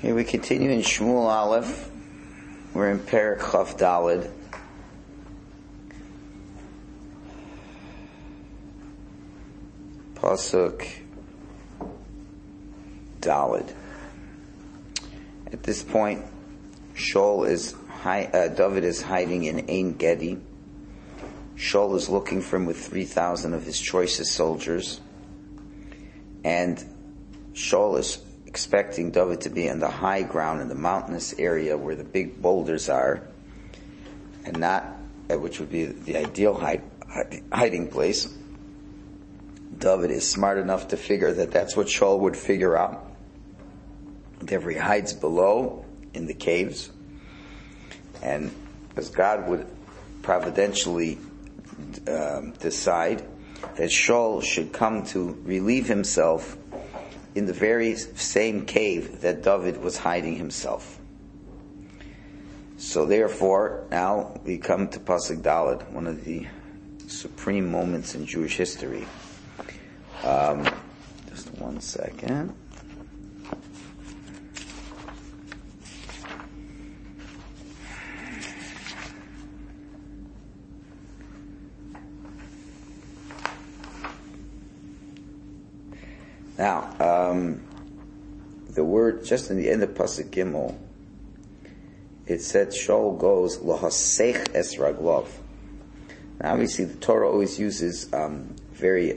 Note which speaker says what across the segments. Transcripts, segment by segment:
Speaker 1: Okay, we continue in Shmuel Aleph. We're in Perek Chaf Daled. Pasuk Daled. At this point, David is hiding in Ein Gedi. Shaul is looking for him with 3,000 of his choicest soldiers. And Shaul is expecting David to be in the high ground, in the mountainous area where the big boulders are, and not, which would be the ideal hiding place. David is smart enough to figure that that's what Shaul would figure out. Therefore he hides below in the caves, and as God would providentially decide that Shaul should come to relieve himself in the very same cave that David was hiding himself. So therefore, now we come to Pasuk Daled, one of the supreme moments in Jewish history. Just one second. Now, the word, just in the end of Pasuk Gimel, it said Shaul goes, Lahasech es raglov. Now obviously the Torah always uses very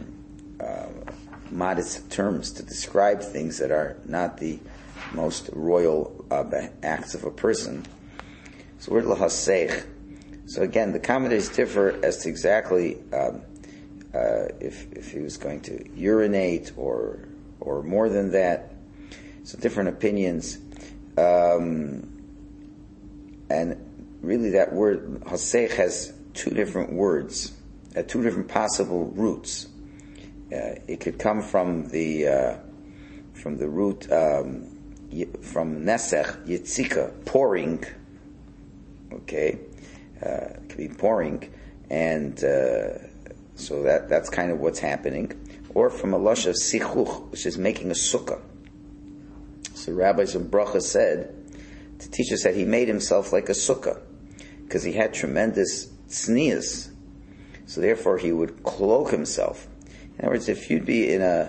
Speaker 1: modest terms to describe things that are not the most royal acts of a person. So the word Lahasech. So again, the commentators differ as to exactly if he was going to urinate or more than that. So different opinions. And really that word hasech has two different words, two different possible roots. It could come from the root from nesech, yitzika, pouring. Okay, it could be pouring, and so that's kind of what's happening. Or from a lush of sichuch, which is making a sukkah. So rabbis in Bracha said to teach us that he made himself like a sukkah because he had tremendous tznius. So therefore he would cloak himself. In other words, if you'd be in a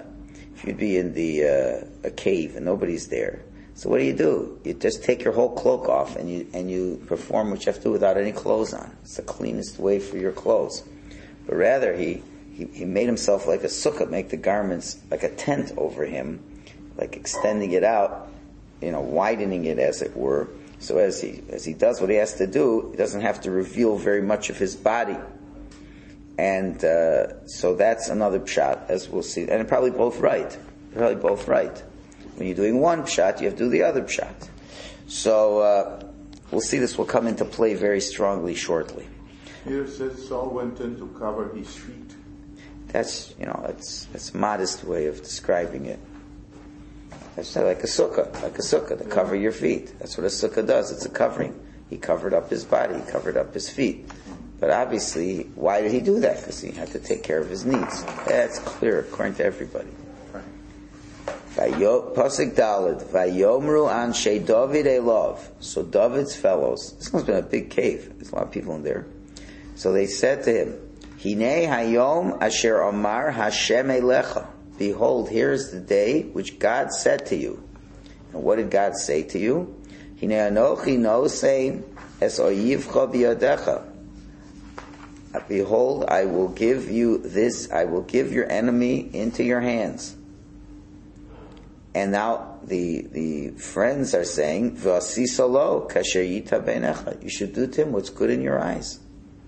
Speaker 1: cave and nobody's there, so what do? You just take your whole cloak off and you perform what you have to do without any clothes on. It's the cleanest way for your clothes. But rather he made himself like a sukkah, make the garments like a tent over him, like extending it out, widening it as it were. So as he does what he has to do, he doesn't have to reveal very much of his body. And so that's another pshat, as we'll see. And they're probably both right. When you're doing one pshat, you have to do the other pshat. So we'll see this will come into play very strongly shortly.
Speaker 2: Here it says Saul went in to cover his feet.
Speaker 1: That's a modest way of describing it. That's like a sukkah, to cover your feet. That's what a sukkah does. It's a covering. He covered up his body, he covered up his feet. But obviously, why did he do that? Because he had to take care of his needs. That's clear, according to everybody. Pasuk Daled, Vayomru anshe David elov. So David's fellows, this must have been a big cave. There's a lot of people in there. So they said to him, Hinei hayom asher amar Hashem elecha. Behold, here is the day which God said to you. And what did God say to you? Hinei anochi nosein es oyivcha biyadecha. Behold, I will give you this, I will give your enemy into your hands. And now the friends are saying, V'asisalo kasher yita beinecha. You should do to him what's good in your eyes.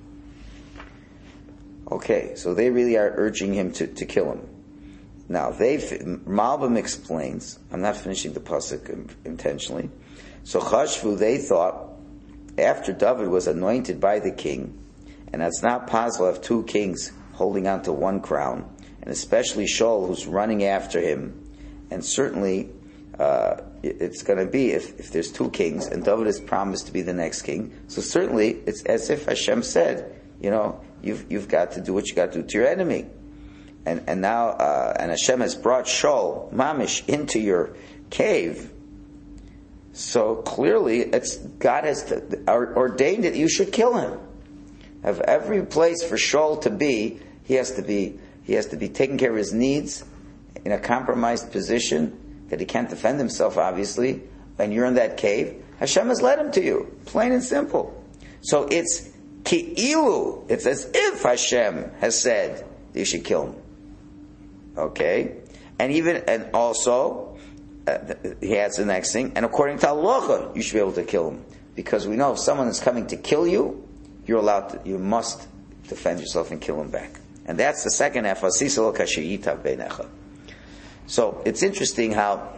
Speaker 1: Okay, so they really are urging him to kill him. Now, Malbim explains, I'm not finishing the pasuk intentionally. So Chashvu, they thought, after David was anointed by the king, and it's not possible to have two kings holding on to one crown, and especially Shaul, who's running after him, and certainly it's going to be if there's two kings, and David is promised to be the next king. So certainly it's as if Hashem said, you've got to do what you got to do to your enemy, and now and Hashem has brought Shaul Mamish into your cave. So clearly, God has ordained that you should kill him. Of every place for Shaul to be, he has to be taking care of his needs in a compromised position that he can't defend himself, obviously. And you're in that cave. Hashem has led him to you, plain and simple. So it's ki'ilu. It's as if Hashem has said that you should kill him. Okay, and also he adds the next thing. And according to halacha, you should be able to kill him, because we know if someone is coming to kill you, you must defend yourself and kill him back. And that's the second half. So it's interesting how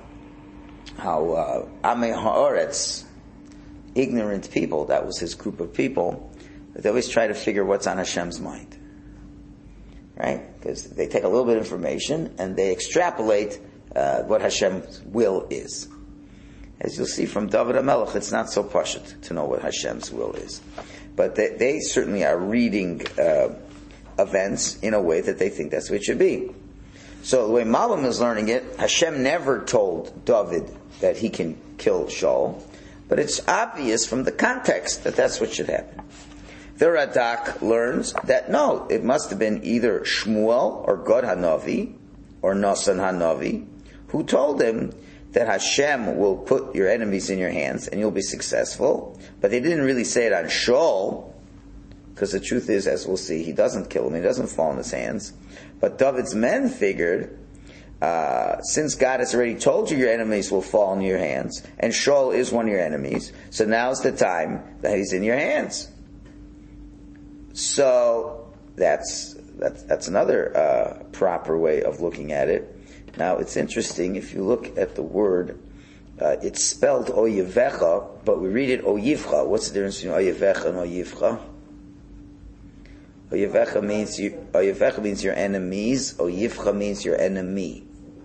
Speaker 1: Amei Haaretz, ignorant people, that was his group of people, they always try to figure what's on Hashem's mind. Right? Because they take a little bit of information and they extrapolate what Hashem's will is. As you'll see from David HaMelech, it's not so pashut to know what Hashem's will is. But they certainly are reading events in a way that they think that's what it should be. So the way Malbim is learning it, Hashem never told David that he can kill Shaul, but it's obvious from the context that that's what should happen. The Radak learns that no, it must have been either Shmuel or Gad Hanavi or Nasan Hanavi who told him that Hashem will put your enemies in your hands and you'll be successful. But they didn't really say it on Shaul, because the truth is, as we'll see, he doesn't kill him, he doesn't fall in his hands. But David's men figured, since God has already told you your enemies will fall in your hands, and Shaul is one of your enemies, so now's the time that he's in your hands. So that's another proper way of looking at it. Now it's interesting, if you look at the word, it's spelled Oyevecha, but we read it Oyivcha. What's the difference between Oyevecha and Oyivcha? Oyevecha means your enemies. Oyivcha means your enemy.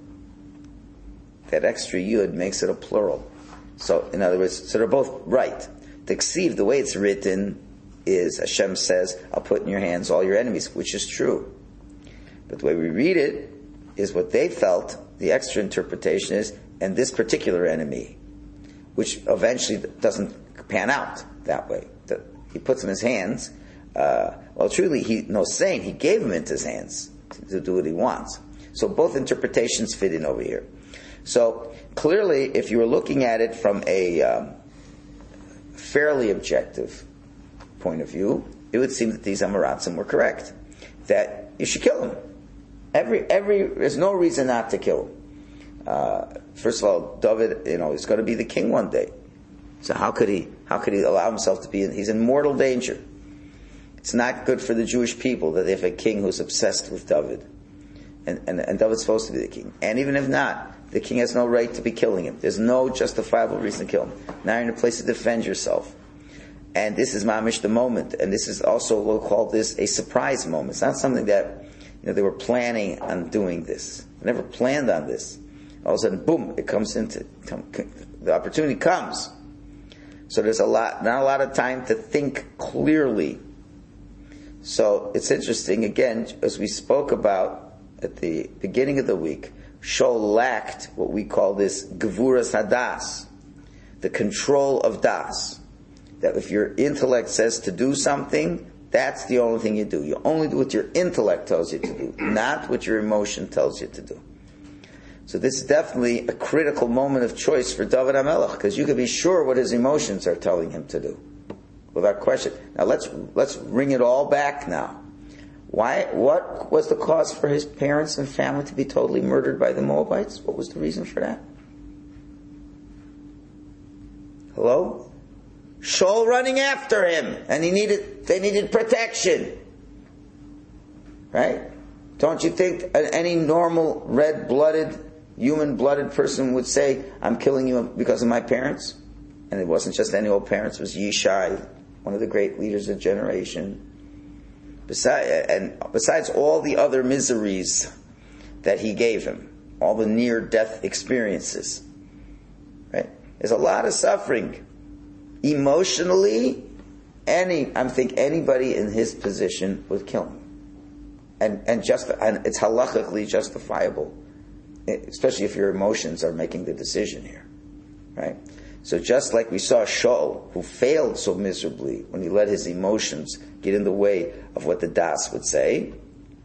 Speaker 1: That extra yud makes it a plural. So, in other words, so they're both right. The ksiv, the way it's written, is Hashem says, "I'll put in your hands all your enemies," which is true. But the way we read it is what they felt. The extra interpretation is, and this particular enemy, which eventually doesn't pan out that way. He puts in his hands. Well, truly, he gave him into his hands to do what he wants. So both interpretations fit in over here. So clearly, if you were looking at it from a fairly objective point of view, it would seem that these Amoratzim were correct, that you should kill him. There's no reason not to kill him. First of all, David, is going to be the king one day. So how could he allow himself to be he's in mortal danger. It's not good for the Jewish people that they have a king who's obsessed with David. And David's supposed to be the king. And even if not, the king has no right to be killing him. There's no justifiable reason to kill him. Now you're in a place to defend yourself. And this is mamish the moment. And this is also, we'll call this a surprise moment. It's not something that they were planning on doing this. They never planned on this. All of a sudden, boom, it comes the opportunity comes. So there's not a lot of time to think clearly. So it's interesting, again, as we spoke about at the beginning of the week, Shaul lacked what we call this Gevuras Hadas, the control of Das. That if your intellect says to do something, that's the only thing you do. You only do what your intellect tells you to do, not what your emotion tells you to do. So this is definitely a critical moment of choice for David HaMelech, because you can be sure what his emotions are telling him to do, without question. Now let's bring it all back now. What was the cause for his parents and family to be totally murdered by the Moabites? What was the reason for that? Hello? Shaul running after him, and they needed protection. Right? Don't you think any normal red-blooded, human-blooded person would say, I'm killing you because of my parents? And it wasn't just any old parents, it was Yishai, one of the great leaders of the generation. Besides all the other miseries that he gave him, all the near-death experiences, right? There's a lot of suffering. Emotionally, I think anybody in his position would kill him. And it's halachically justifiable, especially if your emotions are making the decision here, right? So just like we saw Shaul, who failed so miserably when he let his emotions get in the way of what the Das would say,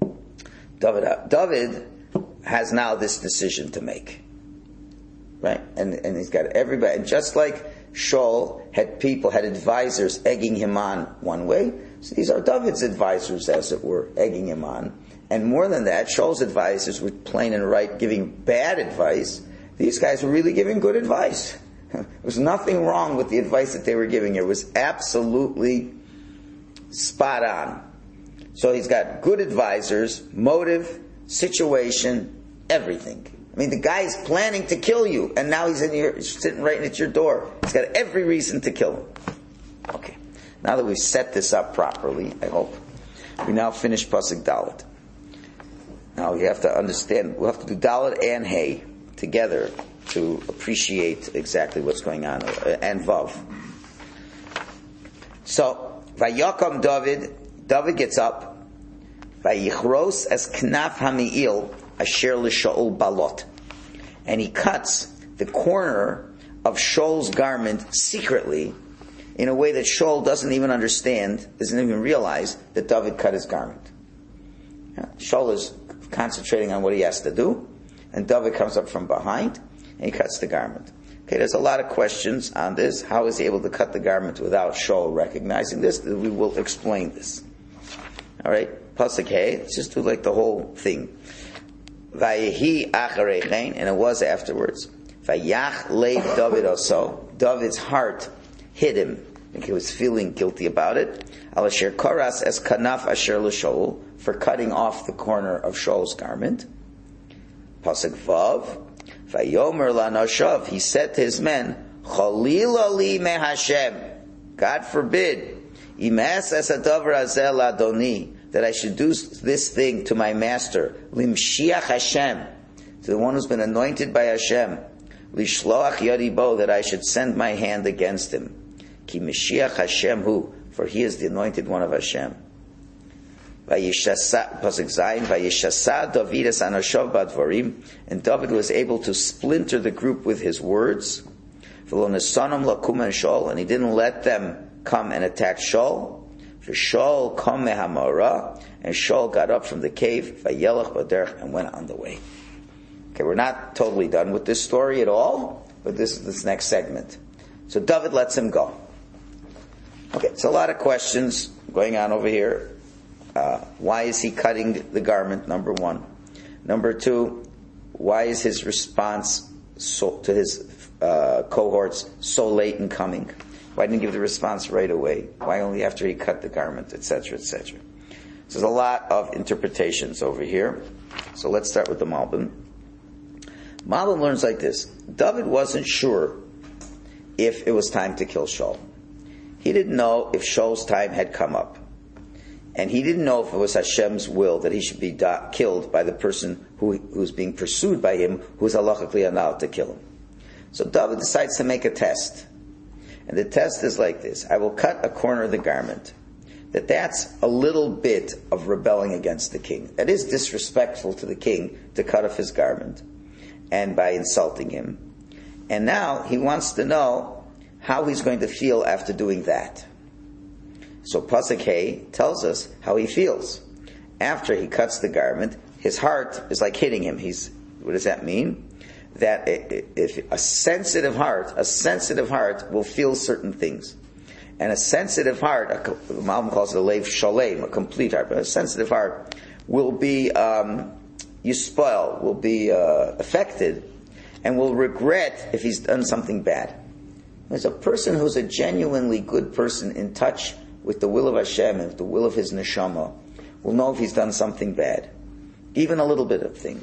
Speaker 1: David has now this decision to make. Right? And he's got everybody. And just like Shaul had advisors egging him on one way, so these are David's advisors, as it were, egging him on. And more than that, Shaul's advisors were plain and right giving bad advice. These guys were really giving good advice. There was nothing wrong with the advice that they were giving. It was absolutely spot on. So he's got good advisors, motive, situation, everything. I mean, the guy's planning to kill you, and now he's sitting right at your door. He's got every reason to kill him. Okay. Now that we've set this up properly, I hope, we now finish Pasuk Dalet. Now you have to understand, we'll have to do Dalet and Hay together to appreciate exactly what's going on, and Vav. So, Vayakam David gets up, Vayichros es knaf hami'il asher l'Shaul balot, and he cuts the corner of Shaul's garment secretly, in a way that Shaul doesn't even understand, doesn't even realize that David cut his garment. Shaul is concentrating on what he has to do, and David comes up from behind, and he cuts the garment. Okay, there's a lot of questions on this. How is he able to cut the garment without Shaul recognizing this? We will explain this. Alright, Pasuk Hey, let's just do like the whole thing. Vayehi acharei chen, and it was afterwards. Vayach leiv David also. David's heart hit him. I think he was feeling guilty about it. Al asher koras es kanaf asher l'Shaul, for cutting off the corner of Shaul's garment. Pasuk Vav. Vayomer lanoshav, he said to his men, Chalila li me Hashem, God forbid, imas es hadavar hazeh ladoni, that I should do this thing to my master, limshiach Hashem, to the one who's been anointed by Hashem, lishloach yadi bo, that I should send my hand against him, ki Mashiach Hashem hu, for he is the anointed one of Hashem. Pasuk Zayin, Vayishasa David es anoshav badvarim, and David was able to splinter the group with his words. V'lo nesanam lakum and Shaul, and he didn't let them come and attack Shaul. For Shaul kom mehamara, and Shaul got up from the cave, vayelach baderech, and went on the way. Okay, we're not totally done with this story at all, but this is this next segment. So David lets him go. Okay, it's a lot of questions going on over here. Why is he cutting the garment? Number one. Number two, why is his response to his cohorts so late in coming? Why didn't he give the response right away? Why only after he cut the garment, etc., etc.? So there's a lot of interpretations over here. So let's start with the Malbim. Malbim learns like this. David wasn't sure if it was time to kill Shaul. He didn't know if Shaul's time had come up. And he didn't know if it was Hashem's will that he should be killed by the person who's being pursued by him, who's halachically allowed to kill him. So David decides to make a test. And the test is like this. I will cut a corner of the garment. That's a little bit of rebelling against the king. That is disrespectful to the king to cut off his garment, and by insulting him. And now he wants to know how he's going to feel after doing that. So Pasuk Hey tells us how he feels. After he cuts the garment, his heart is like hitting him. What does that mean? That if a sensitive heart will feel certain things. And a sensitive heart, the Malbim calls it a leiv shalem, a complete heart, but a sensitive heart will be yispoil, will be affected, and will regret if he's done something bad. There's a person who's a genuinely good person in touch with the will of Hashem and the will of his neshama will know if he's done something bad, even a little bit of thing.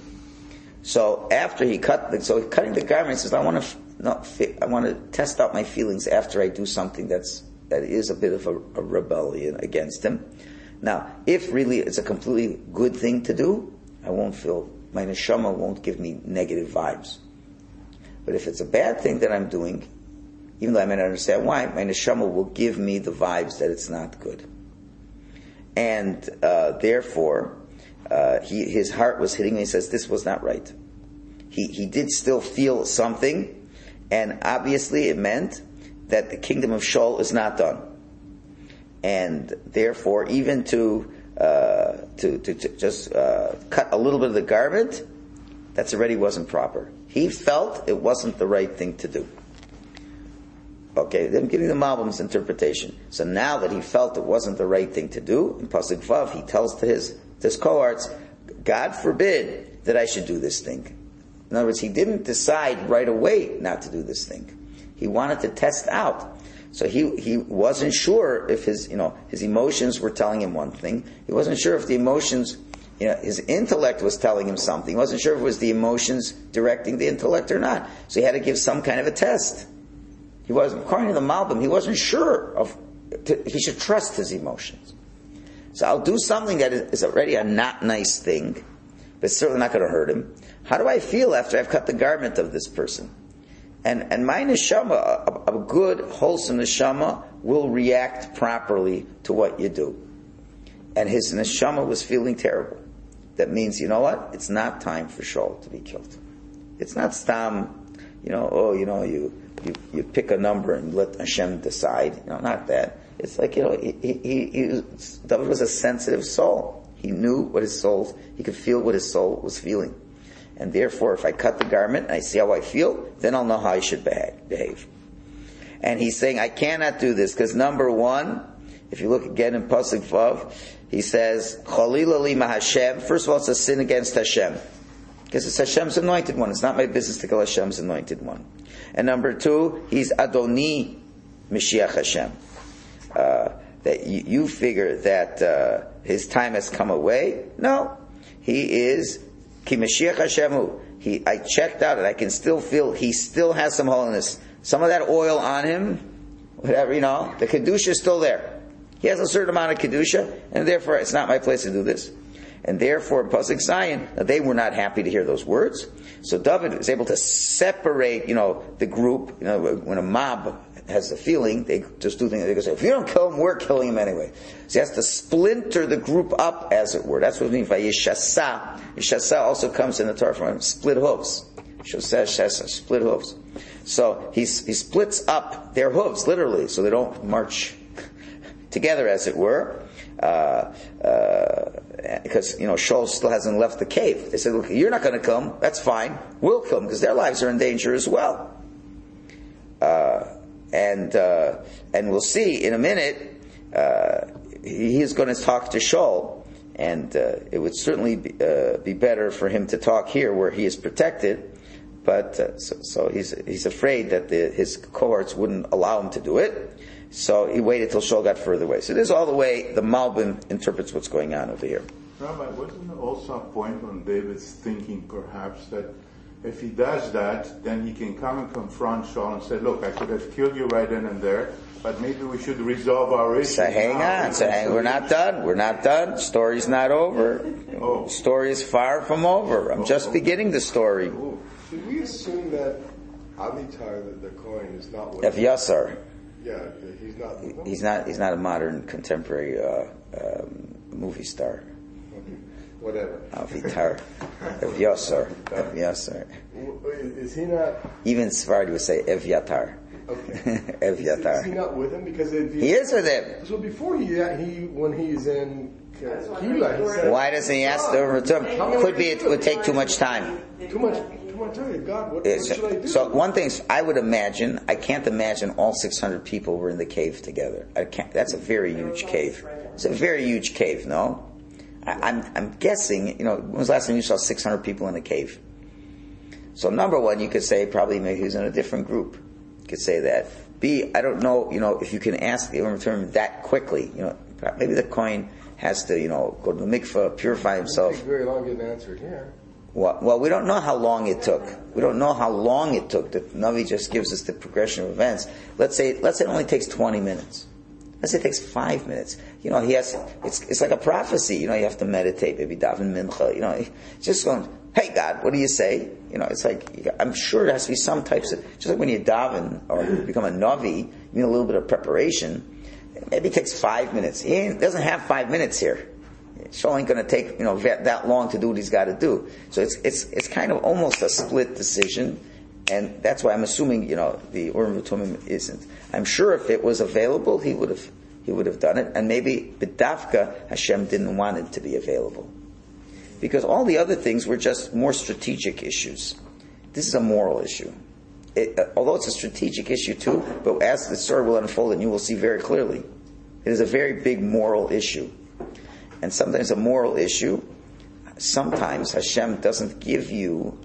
Speaker 1: So after he cutting the garment, he says, I want to test out my feelings after I do something that is a bit of a rebellion against him. Now, if really it's a completely good thing to do, my neshama won't give me negative vibes. But if it's a bad thing that I'm doing, even though I may not understand why, my neshama will give me the vibes that it's not good. And therefore, his heart was hitting me. He says, this was not right. He did still feel something, And obviously it meant that the kingdom of Shaul is not done. And therefore, even to just cut a little bit of the garment, that's already wasn't proper. He felt it wasn't the right thing to do. Okay, I'm giving the Malbim's interpretation. So now that he felt it wasn't the right thing to do, in Pasuk Vav, he tells to his cohorts, God forbid that I should do this thing. In other words, he didn't decide right away not to do this thing. He wanted to test out. So he wasn't sure if his emotions were telling him one thing. He wasn't sure if the emotions, his intellect was telling him something. He wasn't sure if it was the emotions directing the intellect or not. So he had to give some kind of a test. He wasn't, according to the Malbim, he wasn't sure he should trust his emotions. So I'll do something that is already a not nice thing, but it's certainly not going to hurt him. How do I feel after I've cut the garment of this person? And my neshama, a good, wholesome neshama, will react properly to what you do. And his neshama was feeling terrible. That means, you know what? It's not time for Shaul to be killed. It's not stam, you pick a number and let Hashem decide. Not that. It's like, David was a sensitive soul. He knew what he could feel what his soul was feeling. And therefore, if I cut the garment and I see how I feel, then I'll know how I should behave. And he's saying, I cannot do this, because number one, if you look again in Pasuk Vav, he says, Chalila lima Hashem. First of all, it's a sin against Hashem. Because it's Hashem's anointed one. It's not my business to kill Hashem's anointed one. And number two, he's Adoni Mashiach Hashem. That you figure that his time has come away. No. He is Ki Mashiach Hashemu. I checked out and I can still feel he still has some holiness. Some of that oil on him, whatever, the Kedusha is still there. He has a certain amount of Kedusha, and therefore it's not my place to do this. And therefore, Pasuk Zion, they were not happy to hear those words. So David is able to separate, the group. When a mob has a feeling, they just do things. They go say, if you don't kill him, we're killing him anyway. So he has to splinter the group up, as it were. That's what it means by Yeshasa. Yeshasa also comes in the Torah from split hooves. Shasa, split hooves. So he splits up their hooves, literally, so they don't march together, as it were. Because Shaul still hasn't left the cave. They said, look, you're not going to come, that's fine, we'll come, because their lives are in danger as well. And we'll see in a minute, he is going to talk to Shaul, and it would certainly be better for him to talk here where he is protected, but so he's afraid that his cohorts wouldn't allow him to do it. So he waited till Shaul got further away. So this is all the way the Malbim interprets what's going on over here.
Speaker 2: Rabbi, wasn't there also a point on David's thinking, perhaps, that if he does that, then he can come and confront Shaul and say, look, I could have killed you right then and there, but maybe we should resolve our issue.
Speaker 1: So hang on. We're not done. We're not done. Story's not over.
Speaker 2: Oh.
Speaker 1: Story is far from over. I'm just beginning the story.
Speaker 3: Ooh. Should we assume that Avitar, the Kohen, is not with
Speaker 1: Evyasar.
Speaker 3: Yeah, he's not with them?
Speaker 1: He's not a modern contemporary movie star.
Speaker 3: Okay. Whatever.
Speaker 1: Avitar. Evyasar.
Speaker 3: Is he not?
Speaker 1: Even Sephardi would say Evyatar.
Speaker 3: Okay.
Speaker 1: Evyatar.
Speaker 3: Is he not with him? Because if
Speaker 1: He is with him.
Speaker 3: So before when he's in Keilah, he said,
Speaker 1: Why doesn't he ask to return? Could be it would take too much time.
Speaker 3: Too much time. God, what should I do?
Speaker 1: So one thing I would imagine, I can't imagine all 600 people were in the cave together. That's a very huge cave. It's a very huge cave, no? I'm guessing, when was the last time you saw 600 people in a cave? So number one, you could say probably maybe he was in a different group. You could say that. B, I don't know, if you can ask the return that quickly. Maybe the Kohen has to, go to the mikveh, purify himself.
Speaker 3: It takes very long to get answered here.
Speaker 1: Well, we don't know how long it took. We don't know how long it took. The Navi just gives us the progression of events. Let's say it only takes 20 minutes. Let's say it takes 5 minutes. It's like a prophecy. You have to meditate, maybe daven mincha. Just going, hey God, what do you say? It's like, I'm sure it has to be some types of, just like when you daven or become a Navi, you need a little bit of preparation. Maybe it takes 5 minutes. He doesn't have 5 minutes here. Shaul ain't going to take that long to do what he's got to do. So it's kind of almost a split decision, And that's why I'm assuming, the Urim V'Tumim isn't. I'm sure if it was available, he would have done it. And maybe B'davka, Hashem didn't want it to be available. Because all the other things were just more strategic issues. This is a moral issue. Although it's a strategic issue too, but as the story will unfold, and you will see very clearly, it is a very big moral issue. And sometimes a moral issue, sometimes Hashem doesn't give you,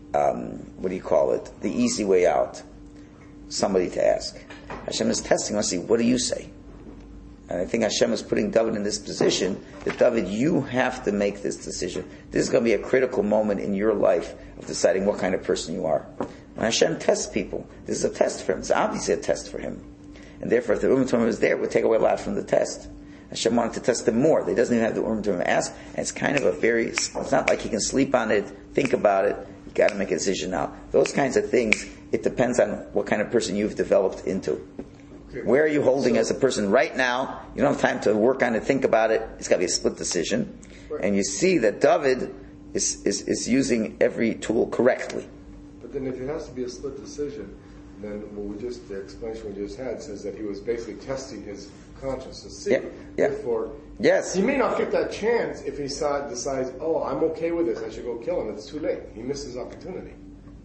Speaker 1: the easy way out. Somebody to ask. Hashem is testing us, see, what do you say? And I think Hashem is putting David in this position, that David, you have to make this decision. This is going to be a critical moment in your life of deciding what kind of person you are. When Hashem tests people, this is a test for him. It's obviously a test for him. And therefore, if the Urim Tumim was there, it would take away a lot from the test. Hashem wanted to test him more. He doesn't even have the Urim Tumim ask, and it's kind of it's not like he can sleep on it, think about it, you got to make a decision now. Those kinds of things, it depends on what kind of person you've developed into. Where are you holding as a person right now? You don't have time to work on it, think about it. It's got to be a split decision. Right. And you see that David is using every tool correctly.
Speaker 3: But then if it has to be a split decision, then the explanation we just had says that he was basically testing his conscience to see.
Speaker 1: Yeah.
Speaker 3: Therefore,
Speaker 1: yes.
Speaker 3: He may not get that chance if he decides, I'm okay with this, I should go kill him. It's too late. He misses opportunity.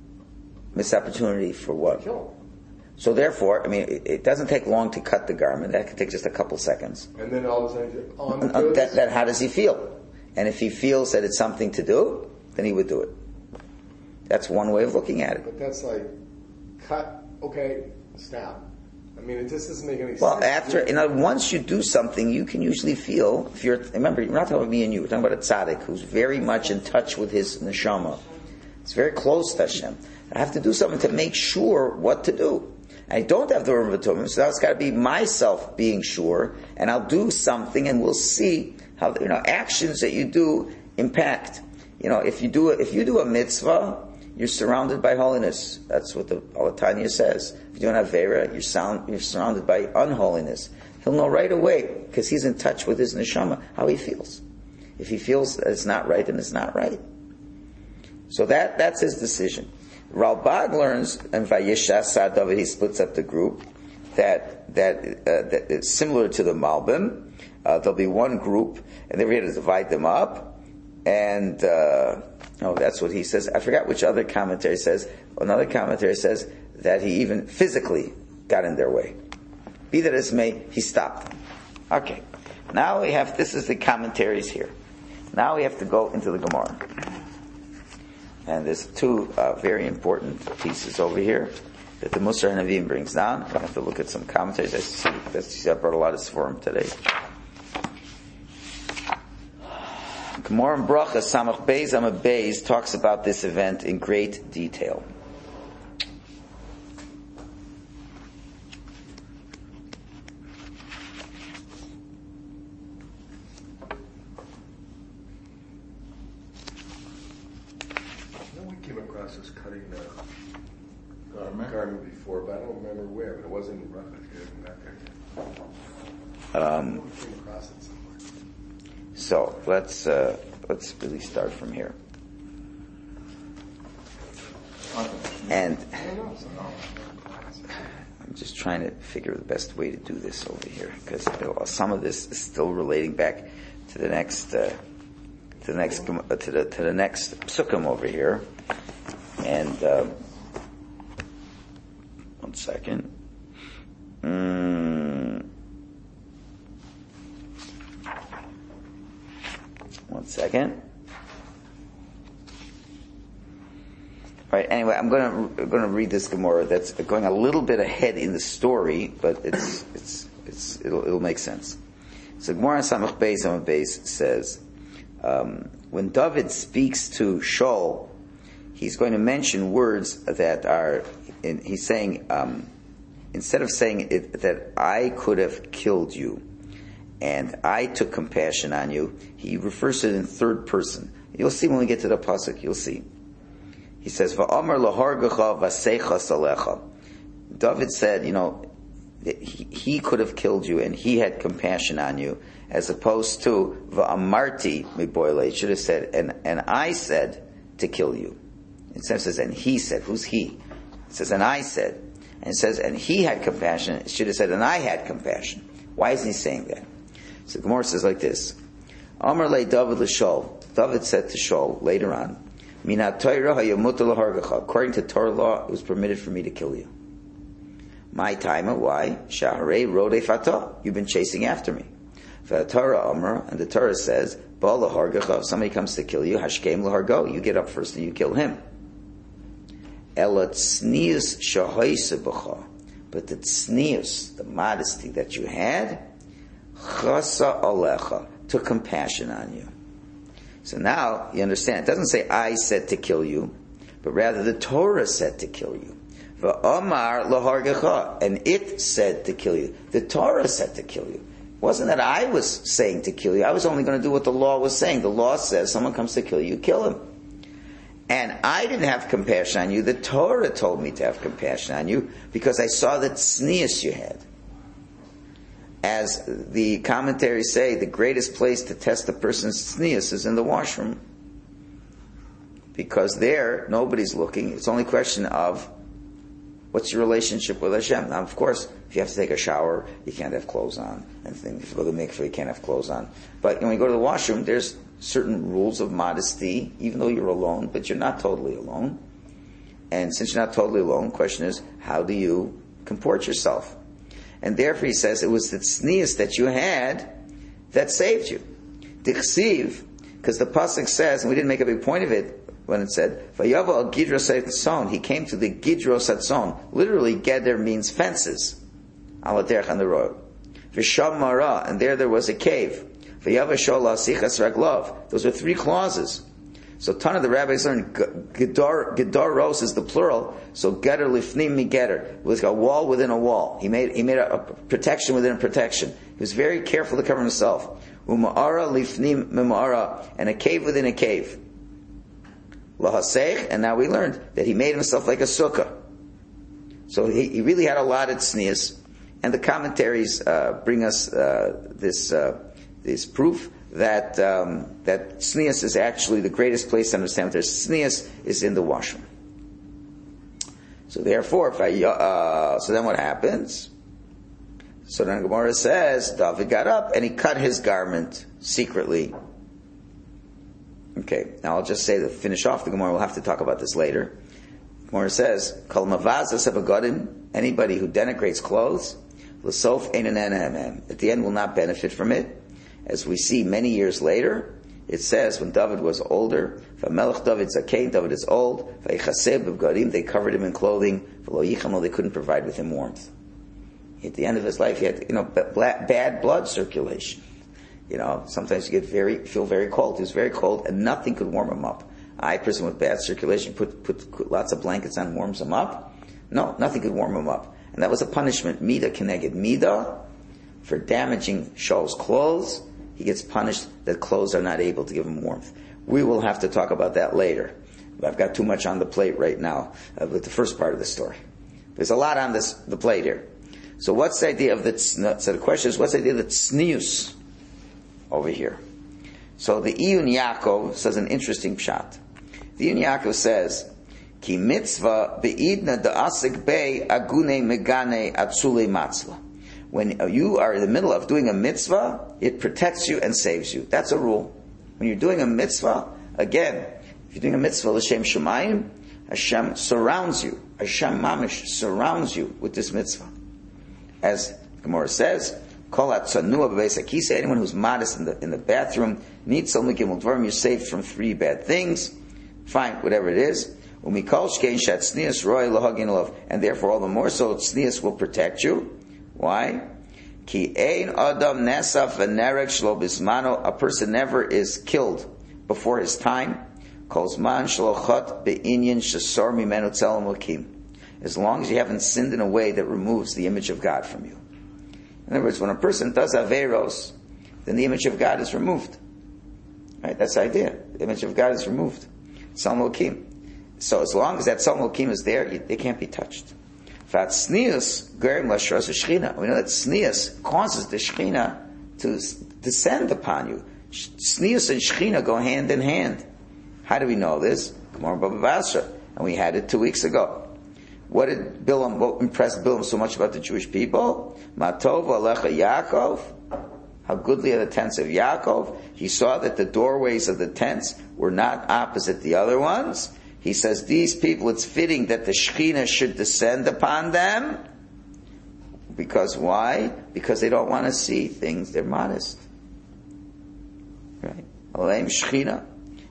Speaker 1: Miss opportunity for what?
Speaker 3: Kill him.
Speaker 1: So therefore, it doesn't take long to cut the garment. That could take just a couple seconds.
Speaker 3: And then all of a sudden,
Speaker 1: how does he feel? And if he feels that it's something to do, then he would do it. That's one way of looking at it.
Speaker 3: But that's like, cut, okay, stop. It just doesn't make any sense.
Speaker 1: Well, once you do something, you can usually feel, remember, we're not talking about me and you, we're talking about a tzaddik who's very much in touch with his neshama. It's very close to Hashem. I have to do something to make sure what to do. I don't have the Urim V'Tumim, so that's got to be myself being sure, and I'll do something, and we'll see how actions that you do impact. If you do a mitzvah, you're surrounded by holiness. That's what the Tanya says. If you do an avera, you're surrounded by unholiness. He'll know right away because he's in touch with his neshama how he feels. If he feels that it's not right, then it's not right. So that's his decision. Ralbag learns, and Vayishas David, he splits up the group, that it's similar to the Malbim. There'll be one group, and then we're going to divide them up, and that's what he says. I forgot which other commentary says. Another commentary says that he even physically got in their way. Be that as may, he stopped. Okay. Now this is the commentaries here. Now we have to go into the Gemara. And there's two very important pieces over here that the Musar Hanavim brings down. I have to look at some commentaries. I brought a lot of Sforim today. Gemara and Bracha, Samach Beis Amud Beis, talks about this event in great detail.
Speaker 3: Was cutting the garment before, but I don't remember where, but it wasn't in Bracha. We came across it somewhere.
Speaker 1: So let's really start from here. And I'm just trying to figure the best way to do this over here, because some of this is still relating back to the next psukim over here. And one second. One second. All right. Anyway, I'm going to read this Gemara. That's going a little bit ahead in the story, but it'll make sense. So Gemara Samach Beis Amud Beis says, when David speaks to Shaul, he's going to mention words that are, he's saying, instead of saying it, that I could have killed you and I took compassion on you, he refers to it in third person. You'll see when we get to the pasuk, you'll see. He says, Va'amar lahargacha v'seichas alecha. David said, he could have killed you and he had compassion on you, as opposed to Va'amarti miboile. It should have said, and I said to kill you. It says, and he said, who's he? It says, and I said. And it says, and he had compassion. It should have said, and I had compassion. Why isn't he saying that? So the Gemara says like this. Amar le David l'Shol. David said to Shaul later on, Minat Torah hayamuta lahargacha. According to Torah law, it was permitted for me to kill you. My timer, why? Shaharei rodei fatah. You've been chasing after me. Torah Amar, and the Torah says, Ba lahargacha. If somebody comes to kill you, hashkem lahargo. You get up first and you kill him. Ela tznius shahoise b'cha. But the tznius, the modesty that you had, chasa alecha, took compassion on you. So now you understand. It doesn't say I said to kill you, but rather the Torah said to kill you. V'amar lahargecha, and it said to kill you. The Torah said to kill you. It wasn't that I was saying to kill you. I was only going to do what the law was saying. The law says someone comes to kill you, kill him. And I didn't have compassion on you. The Torah told me to have compassion on you because I saw that tznius you had. As the commentaries say, the greatest place to test a person's tznius is in the washroom. Because there, nobody's looking. It's only a question of what's your relationship with Hashem. Now, of course, if you have to take a shower, you can't have clothes on. And things, if you go to the mikveh, you can't have clothes on. But when you go to the washroom, there's certain rules of modesty, even though you're alone, but you're not totally alone. And since you're not totally alone, the question is, how do you comport yourself? And therefore he says it was the tznius that you had that saved you. Dichsiv, because the pasuk says, and we didn't make a big point of it when it said, Vayava al Gidros Hatzon, he came to the Gidros Hatzon. Literally, Geder means fences. Al derech, on the road. V'sham Mara, and there was a cave. Vayava Shola Sichas Raglov. Those are 3 clauses. So ton of the rabbis learned Gedaros is the plural, so Geder Lifnim Mi Geder. It was a wall within a wall. He made a protection within a protection. He was very careful to cover himself. Uma'ara Lifnim Mima'ara, and a cave within a cave. Lahasech, and now we learned that he made himself like a sukkah. So he really had a lot of tznius, and the commentaries bring us this proof that that tznius is actually the greatest place to understand what there's tznius is in the washroom. So therefore, so then what happens? So then Gemara says, David got up and he cut his garment secretly. Okay, now I'll just say to finish off the Gemara, we'll have to talk about this later. Gemara says, Kol mavazas habegadim, anybody who denigrates clothes, l'sof ein enem, at the end will not benefit from it. As we see many years later, it says when David was older, V'melech David zakein, David is old, V'yichaseh b'bgadim, they covered him in clothing, V'lo yichamo, they couldn't provide with him warmth. At the end of his life, he had bad blood circulation. Sometimes you feel very cold. He was very cold, and nothing could warm him up. A person with bad circulation put lots of blankets on, warms him up. No, nothing could warm him up, and that was a punishment. Mida keneged mida, for damaging Shaul's clothes. He gets punished that clothes are not able to give him warmth. We will have to talk about that later. I've got too much on the plate right now with the first part of the story. There's a lot on the plate here. So what's the idea of so the question is, what's the idea of the tznius over here? So the Iyun Yaakov says an interesting pshat. The Iyun Yaakov says, Ki mitzvah be'idna da'asik bei agune megane atzule matzva. When you are in the middle of doing a mitzvah, it protects you and saves you. That's a rule. When you're doing a mitzvah, again, if you're doing a mitzvah l'shem shemayim, Hashem surrounds you. Hashem mamish surrounds you with this mitzvah. As Gemara says, Kol hatzanua b'beis hakisa, anyone who's modest in the bathroom, needs some gimel dvarim, you're saved from 3 bad things. Fine, whatever it is. Umikol shkein shat tznius roi lahagin lov, and therefore all the more so tznius will protect you. Why? Ki ein adam nesaf v'nerek shlo bismano, a person never is killed before his time. Kol zman shlo chot be'inyan shesor mimenu tzelem lakim, as long as you haven't sinned in a way that removes the image of God from you. In other words, when a person does averos, then the image of God is removed. Right? That's the idea. The image of God is removed. Tzelem lakim. So as long as that tzelem lakim is there, they can't be touched. We know that tznius causes the Shekhinah to descend upon you. Tznius and Shekhinah go hand in hand. How do we know this? Gemara Baba Basra, and we had it 2 weeks ago. What impressed Bilam so much about the Jewish people? Matov alecha Yaakov. How goodly are the tents of Yaakov. He saw that the doorways of the tents were not opposite the other ones. He says, these people, it's fitting that the Shekhinah should descend upon them. Because why? Because they don't want to see things, they're modest. Right? Aleim Shekhinah.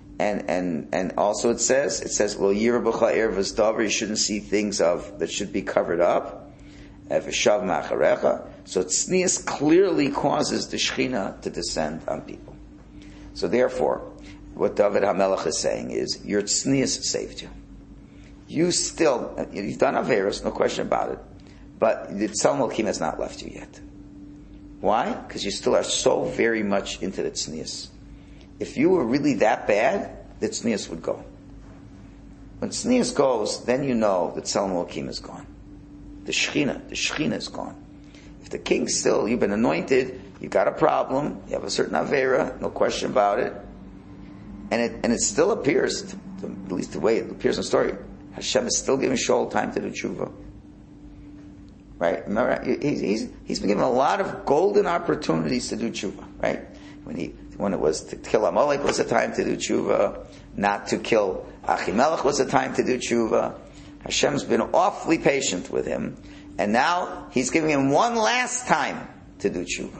Speaker 1: And also it says, Lo yira b'cha ervas davar, you shouldn't see things that should be covered up. Eveshav macharecha. So tznius clearly causes the Shekhinah to descend on people. So therefore, what David HaMelech is saying is, your tznius saved you. You've done Averos, no question about it. But the Tzelem Elokim has not left you yet. Why? Because you still are so very much into the tznius. If you were really that bad, the tznius would go. When tznius goes, then you know that Tzelem Elokim is gone. The Shekhinah is gone. If the king still, you've been anointed, you've got a problem, you have a certain Avera, no question about it, and it still appears, at least the way it appears in the story, Hashem is still giving Shaul time to do tshuva. Right? Remember, he's been given a lot of golden opportunities to do tshuva. Right? When it was to kill Amalek was a time to do tshuva. Not to kill Achimelech was a time to do tshuva. Hashem's been awfully patient with him, and now he's giving him one last time to do tshuva.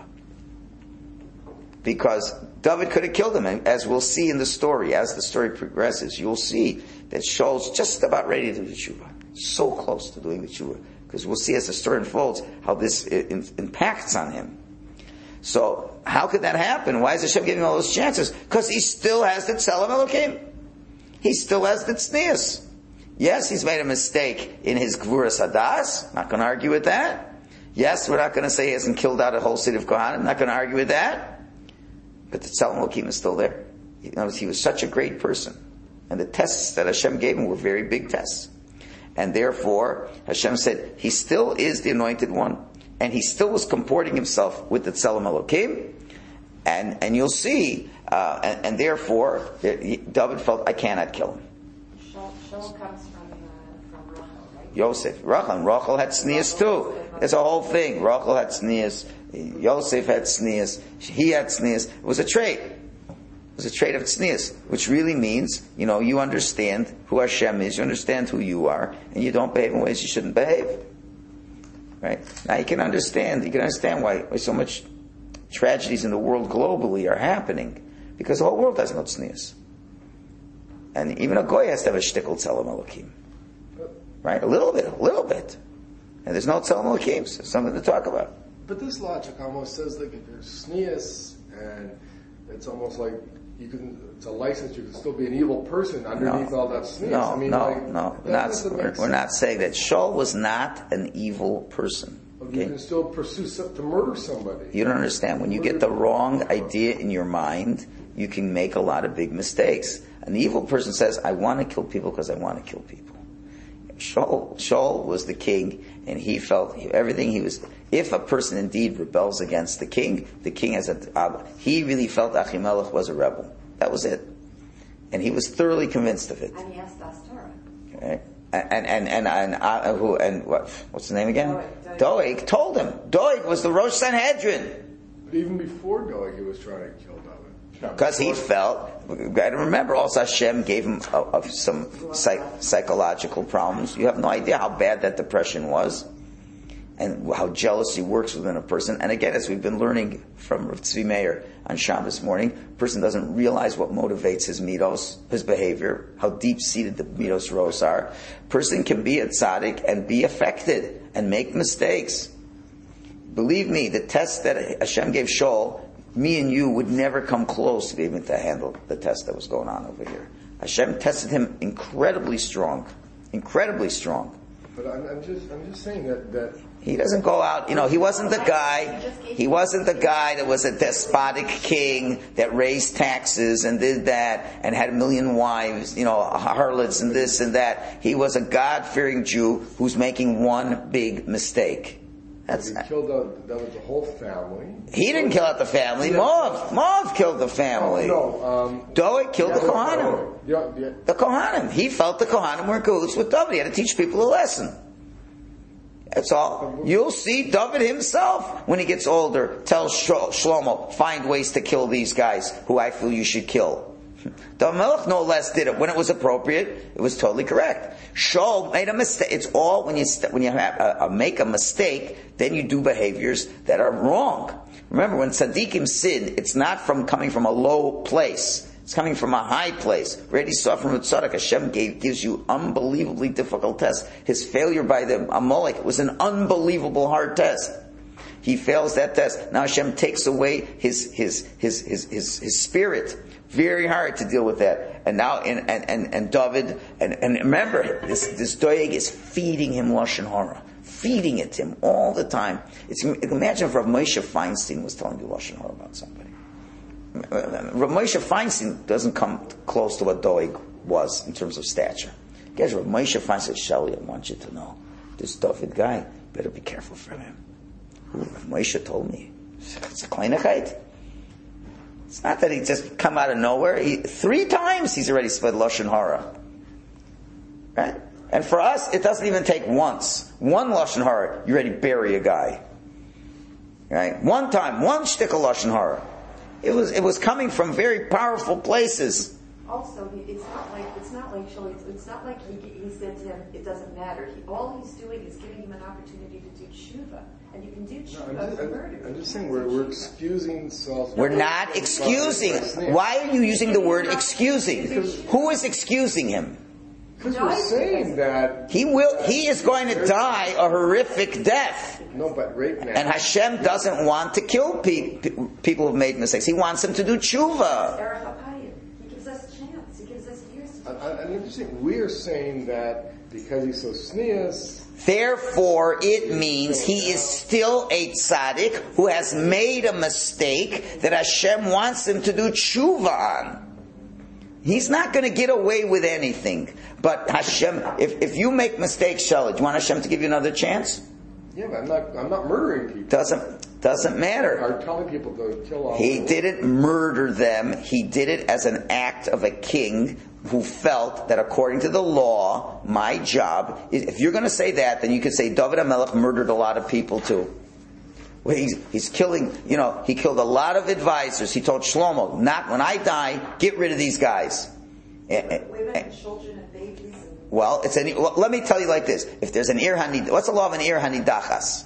Speaker 1: Because David could have killed him, and as we'll see in the story, as the story progresses, you'll see that Shaul's just about ready to do tshuva. So close to doing the tshuva. Because we'll see as the story unfolds how this impacts on him. So, how could that happen? Why is Hashem giving all those chances? Because he still has the Tzelem Elokim. He still has the tznius. Yes, he's made a mistake in his Gvuras Hadas. Not going to argue with that. Yes, we're not going to say he hasn't killed out a whole city of Kohanim. Not going to argue with that. But the Tzelem Elokim is still there. He was such a great person. And the tests that Hashem gave him were very big tests. And therefore, Hashem said, he still is the anointed one. And he still was comporting himself with the Tzelem Elokim. And you'll see, and therefore, David felt, I cannot kill him.
Speaker 4: Shaul comes from Rachel, right?
Speaker 1: Yosef. Rachel had tznius too. It's a whole thing. Rachel had tznius. Yosef had tznius. He had tznius. It was a trait. It was a trait of tznius, which really means, you understand who Hashem is, you understand who you are, and you don't behave in ways you shouldn't behave. Right? Now you can understand why so much tragedies in the world globally are happening, because the whole world has no tznius. And even a goy has to have a shtickle Tzelem Elokim. Right? A little bit. And there's no Tzelem Elokim, so something to talk about.
Speaker 3: But this logic almost says like if there's tznius, and it's almost like it's a license, you can still be an evil person underneath all that tznius.
Speaker 1: No. We're not saying that. Shaul was not an evil person.
Speaker 3: Okay? You can still pursue to murder somebody.
Speaker 1: You don't understand. When you get the wrong idea in your mind, you can make a lot of big mistakes. An evil person says, I want to kill people because I want to kill people. Shaul was the king, and he felt everything he was. If a person indeed rebels against the king has he really felt Achimelech was a rebel. That was it. And he was thoroughly convinced of it.
Speaker 4: And he asked Astorah.
Speaker 1: Okay. And what's the name again? Doeg told him. Doeg was the Rosh Sanhedrin.
Speaker 3: But even before Doeg, he was trying to kill David.
Speaker 1: Because he felt, and remember also Hashem gave him some psychological problems. You have no idea how bad that depression was, and how jealousy works within a person. And again, as we've been learning from Rav Tzvi Meir on Shabbos morning, a person doesn't realize what motivates his midos, his behavior, how deep-seated the midos rows are. A person can be a tzaddik and be affected and make mistakes. Believe me, the test that Hashem gave Shaul, me and you would never come close to being able to handle the test that was going on over here. Hashem tested him incredibly strong.
Speaker 3: But I'm just saying that
Speaker 1: he doesn't go out, he wasn't the guy that was a despotic king that raised taxes and did that and had 1 million wives, harlots and this and that. He was a God-fearing Jew who's making one big mistake.
Speaker 3: He killed the whole family.
Speaker 1: He didn't kill out the family. Moav killed the family. Doeg killed the Kohanim. The Kohanim. He felt the Kohanim were in cahoots with David. He had to teach people a lesson. That's all. You'll see David himself, when he gets older, tells Shlomo, find ways to kill these guys who I feel you should kill. David Melech no less did it when it was appropriate. It was totally correct. Shaul made a mistake. It's all when you make a mistake, then you do behaviors that are wrong. Remember, when tzaddikim sin, it's not coming from a low place. It's coming from a high place. We already saw from the tzaddik, Hashem gives you unbelievably difficult tests. His failure by the Amalek was an unbelievable hard test. He fails that test. Now Hashem takes away his spirit. Very hard to deal with that. And now, and David, and remember, this Doeg is feeding him Lashon Hara. Feeding it to him all the time. Imagine if Rav Moshe Feinstein was telling you Lashon Hara about somebody. Rav Moshe Feinstein doesn't come close to what Doeg was in terms of stature. Guys, Rav Moshe Feinstein said, Shelley, I want you to know, this David guy, better be careful for him. Rav Moshe told me, it's a kleinigkeit. It's not that he just come out of nowhere. 3 times he's already split Lashon Hara. Right? And for us, it doesn't even take once. One Lashon Hara, you already bury a guy. Right? One time, one shtick of Lashon Hara. It was coming from very powerful places.
Speaker 4: Also, it's not like Shelley. It's not like he said to him, "It doesn't matter." All he's doing is giving him an opportunity to do tshuva, and you can do tshuva with murder.
Speaker 3: I'm just saying we're excusing self.
Speaker 1: We're not excusing. Why are you using the word excusing? Who is excusing him?
Speaker 3: Because we're saying that
Speaker 1: he is going to die a horrific death.
Speaker 3: No, but right now.
Speaker 1: And Hashem doesn't want to kill people who've made mistakes. He wants them to do tshuva.
Speaker 4: He gives us a chance. He gives us years to do
Speaker 3: I'm just saying, we're saying that because he's so sneous.
Speaker 1: Therefore, it means he is still a tzaddik who has made a mistake that Hashem wants him to do tshuva on. He's not going to get away with anything. But Hashem, if you make mistakes, Shelley, do you want Hashem to give you another chance?
Speaker 3: Yeah, but I'm not murdering people.
Speaker 1: Doesn't matter.
Speaker 3: I'm telling people to kill all.
Speaker 1: He didn't murder them. He did it as an act of a king who felt that according to the law, my job is, if you're going to say that, then you could say David HaMelech murdered a lot of people too. Well, he's killing, he killed a lot of advisors. He told Shlomo, not when I die, get rid of these guys.
Speaker 4: women and children and babies.
Speaker 1: Well, let me tell you like this. If there's an Ir Hanidachas, what's the law of an Ir Hanidachas?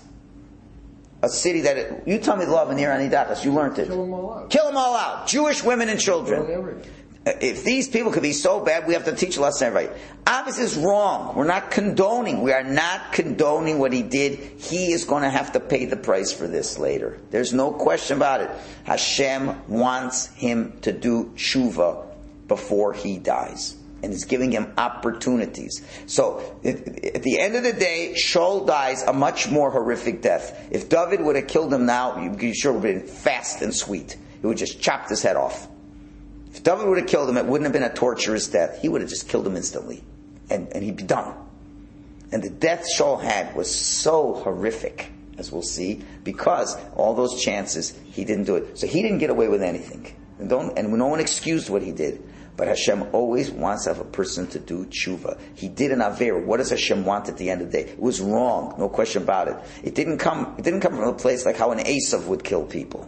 Speaker 1: A city you tell me the law of an Ir Hanidachas. You learned it.
Speaker 3: Kill them all out.
Speaker 1: Kill them all out. Jewish women and children. If these people could be so bad, we have to teach a lesson to everybody. Obviously, it's wrong. We're not condoning. We are not condoning what he did. He is going to have to pay the price for this later. There's no question about it. Hashem wants him to do tshuva before he dies. And is giving him opportunities. So, at the end of the day, Shaul dies a much more horrific death. If David would have killed him now, you'd be sure it would have been fast and sweet. He would have just chopped his head off. If David would have killed him, it wouldn't have been a torturous death. He would have just killed him instantly. And he'd be done. And the death Shaul had was so horrific, as we'll see, because all those chances, he didn't do it. So he didn't get away with anything. And no one excused what he did. But Hashem always wants to have a person to do tshuva. He did an Aveira. What does Hashem want at the end of the day? It was wrong, no question about it. It didn't come from a place like how an Esav would kill people.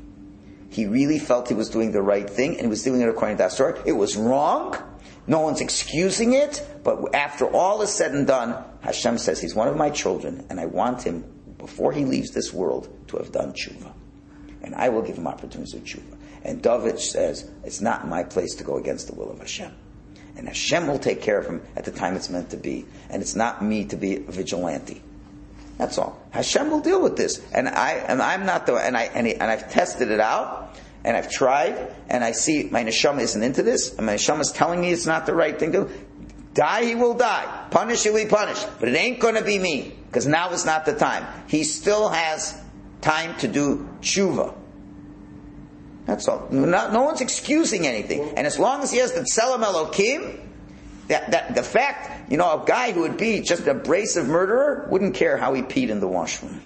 Speaker 1: He really felt he was doing the right thing, and he was doing it according to that story. It was wrong. No one's excusing it. But after all is said and done, Hashem says, he's one of my children, and I want him, before he leaves this world, to have done tshuva. And I will give him opportunities to tshuva. And David says, it's not my place to go against the will of Hashem. And Hashem will take care of him at the time it's meant to be. And it's not me to be a vigilante. That's all. Hashem will deal with this. And I've tested it out, and I've tried, and I see my neshama isn't into this, and my neshama is telling me it's not the right thing to do. Die, he will die. Punish, he will be punished. But it ain't going to be me, because now is not the time. He still has time to do tshuva. That's all. No one's excusing anything. And as long as he has the Tselem Elokim, that the fact, a guy who would be just an abrasive murderer wouldn't care how he peed in the washroom.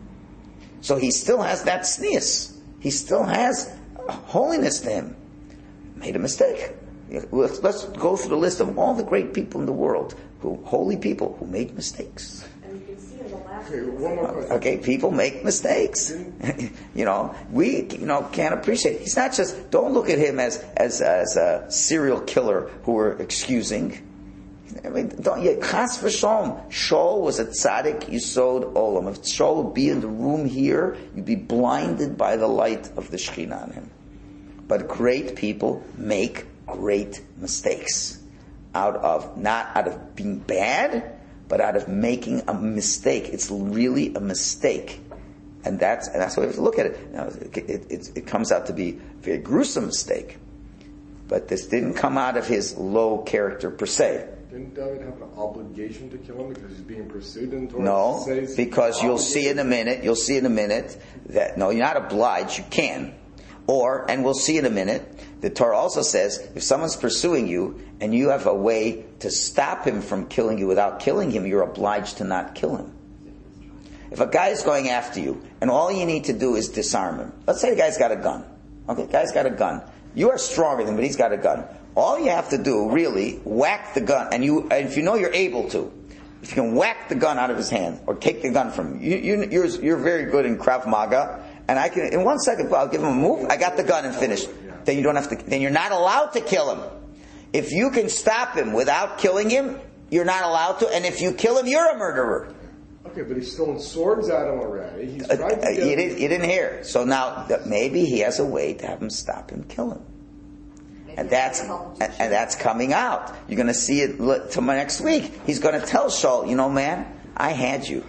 Speaker 1: So he still has that sneas. He still has holiness to him. Made a mistake. Let's go through the list of all the great people in the world, holy people who made mistakes.
Speaker 4: And you can see in the last
Speaker 3: Okay, one more question.
Speaker 1: Okay, people make mistakes. We can't appreciate it. He's not just, don't look at him as a serial killer who we're excusing. I mean, Chas v'sholom. Shaul was a tzaddik yisod olam. If Shaul would be in the room here, you'd be blinded by the light of the Shekhinah on him. But great people make great mistakes. Not out of being bad, but out of making a mistake. It's really a mistake. And that's the way we have to look at it. Now, it comes out to be a very gruesome mistake. But this didn't come out of his low character per se.
Speaker 3: Didn't David have an obligation to kill him because he's being pursued?
Speaker 1: No, because you'll see in a minute that, no, you're not obliged, you can. And we'll see in a minute, the Torah also says, if someone's pursuing you and you have a way to stop him from killing you without killing him, you're obliged to not kill him. If a guy is going after you and all you need to do is disarm him. Let's say the guy's got a gun. Okay, guy's got a gun. You are stronger than him, but he's got a gun. All you have to do, really, whack the gun, and if you know you're able to, if you can whack the gun out of his hand or take the gun from him, you're very good in Krav Maga, and I can in 1 second I'll give him a move. I got the gun and finished. Then you don't have to. Then you're not allowed to kill him. If you can stop him without killing him, you're not allowed to. And if you kill him, you're a murderer.
Speaker 3: Okay, but he's throwing swords at him already. He's tried to
Speaker 1: you didn't hear. So now maybe he has a way to have him stop him, kill him. And that's coming out. You're going to see it tomorrow next week. He's going to tell Shaul, man, I had you.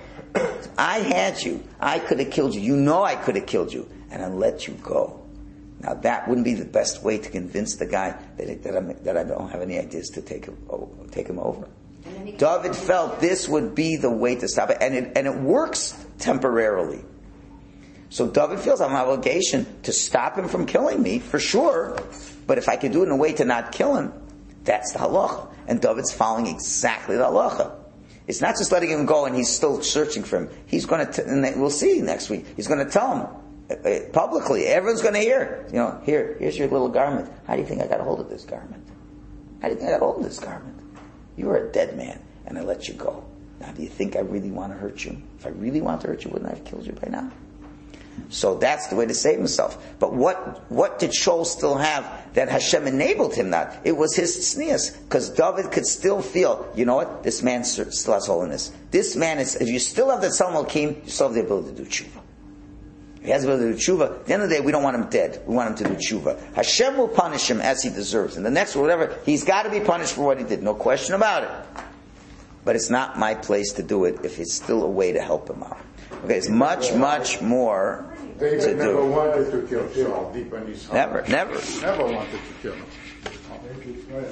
Speaker 1: I could have killed you. You know I could have killed you. And I let you go. Now that wouldn't be the best way to convince the guy that I don't have any ideas to take him over. David felt this would be the way to stop it. And it works temporarily. So David feels I have an obligation to stop him from killing me, for sure. But if I can do it in a way to not kill him, that's the halacha. And David's following exactly the halacha. It's not just letting him go and he's still searching for him. He's going to, and we'll see next week, he's going to tell him publicly. Everyone's going to hear. Here's your little garment. How do you think I got a hold of this garment? You were a dead man, and I let you go. Now, do you think I really want to hurt you? If I really want to hurt you, wouldn't I have killed you by now? So that's the way to save himself. But what did Shaul still have that Hashem enabled him not? It was his tznius. Because David could still feel, you know what? This man still has holiness. This man is, if you still have the Tzalm Elokim, you still have the ability to do tshuva. If he has the ability to do tshuva, at the end of the day, we don't want him dead. We want him to do tshuva. Hashem will punish him as he deserves. And the next, whatever, he's got to be punished for what he did. No question about it. But it's not my place to do it if it's still a way to help him out. Okay, it's much, much more
Speaker 2: David
Speaker 1: to
Speaker 2: never
Speaker 1: do.
Speaker 2: wanted to kill Shaul deep in his heart.
Speaker 1: Never.
Speaker 2: Never wanted to kill him.